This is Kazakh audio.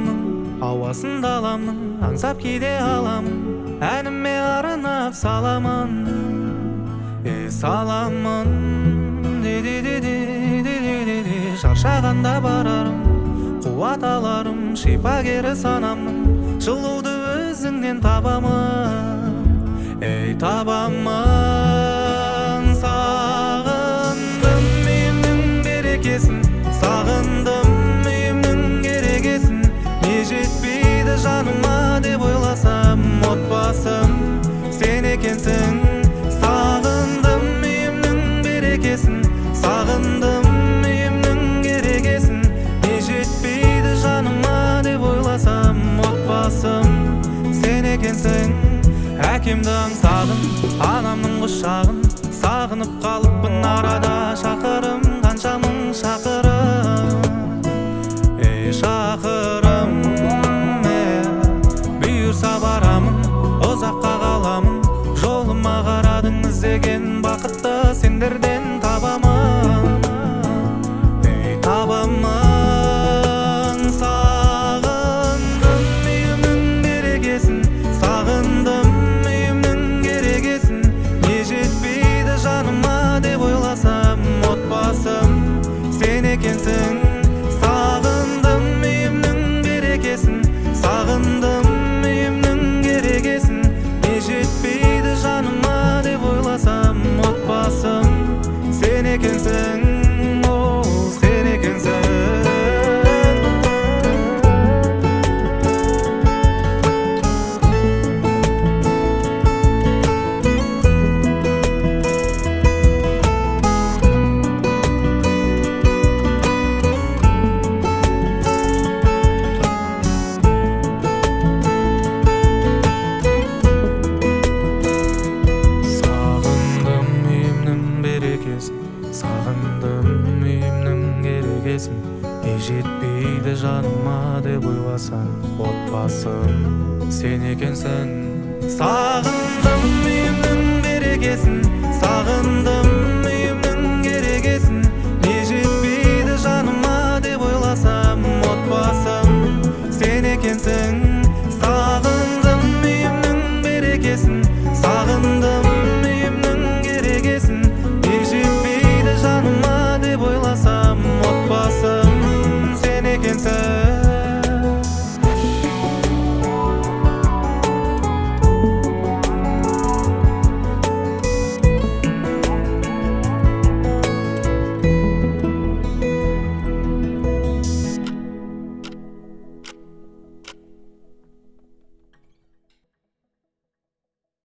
ғаламның ауасын даламның аңсап кейде аламын, әніме арнап саламын, саламын. Шаршағанда барарым, қуат аларым, шипагері санамның, жылуды өзіңнен табамын, табамын. Сағындым үйімнің берекесін, сағындым үйімнің керегесін, не жетпейді жаныма деп ойласам, отбасым сен екенсің. Сағындым үйімнің берекесін, сағындым үйімнің керегесін, не жетпейді жаныма деп ойласам, отбасым сен екенсің. Әкемді аңсадым, анамның құшағын, сағынып қалыппын арада шақырым, қанша мың шақырым, шақырым. Бұйырса барамын, ұзаққа қаламын, жолыма қарадың іздеген бақытты сендерден табамын, табамын. Сағындым үйімнің берекесін, сағындым үйімнің керегесін, не жетпейді жаныма деп ойласам, отбасым сен екенсің. Сағындым үйімнің берекесін, сағындым үйімнің керегесін, не жетпейді жаныма деп ойласам, отбасым сен екенсің, сен екенсің. Сағындым үйімнің керегесін, не жетпейді жаныма деп ойласам, отбасым сен екенсің. Сағындым үйімнің берекесін, сағындым үйімнің керегесін, не жетпейді жаныма деп ойласам, отбасым сен екенсің.